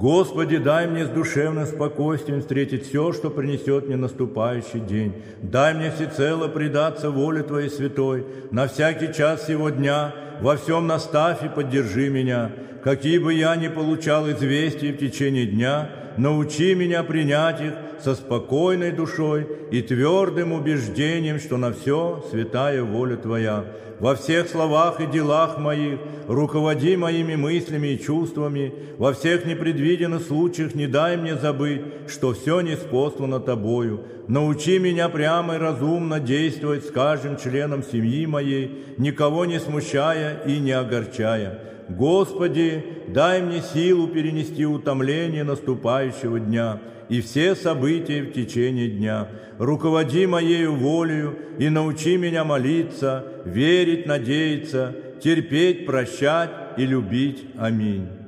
Господи, дай мне с душевным спокойствием встретить все, что принесет мне наступающий день. Дай мне всецело предаться воле Твоей святой, на всякий час сего дня, во всем наставь и поддержи меня. Какие бы я ни получал известия в течение дня, научи меня принять их со спокойной душой и твердым убеждением, что на все святая воля Твоя. Во всех словах и делах моих руководи моими мыслями и чувствами, во всех непредвиденных случаях не дай мне забыть, что все ниспослано Тобою. Научи меня прямо и разумно действовать с каждым членом семьи моей, никого не смущая и не огорчая. Господи, дай мне силу перенести утомление наступающего дня и все события в течение дня. Руководи моею волею и научи меня молиться, верить, надеяться, терпеть, прощать и любить. Аминь.